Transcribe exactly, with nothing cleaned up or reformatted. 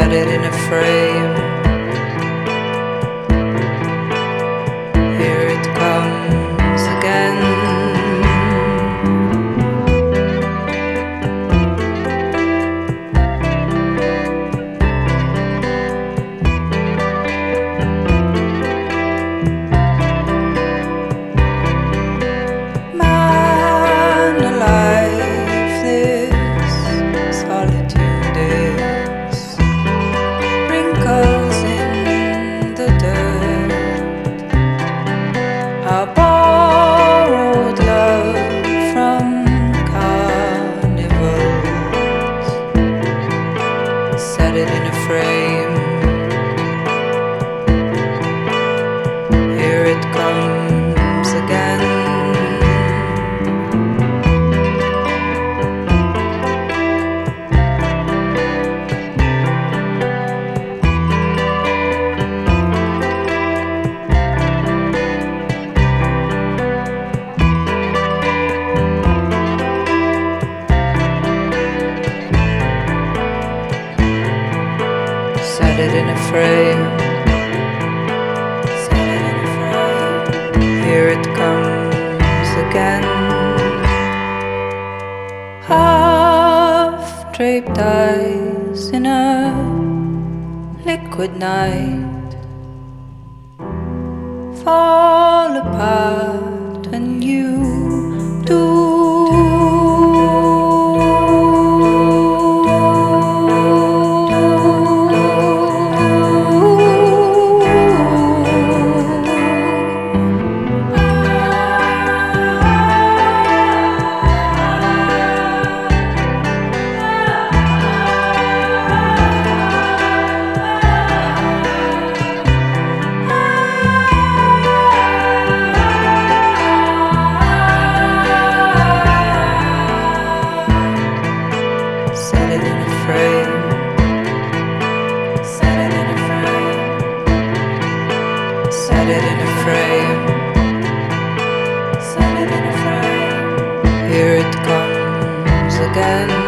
set it in a frame. Here it comes again. Man alive, this solitude is wrinkles in the dirt. A borrowed love from carnivals. Set it in a frame. Here it comes again. Set it in a frame. Set it in a frame. Here it comes again. Half draped eyes in a liquid night fall apart, and you do. Set it in a frame. Set it in a frame. Set it in a frame. Set it in a frame. Here it comes again.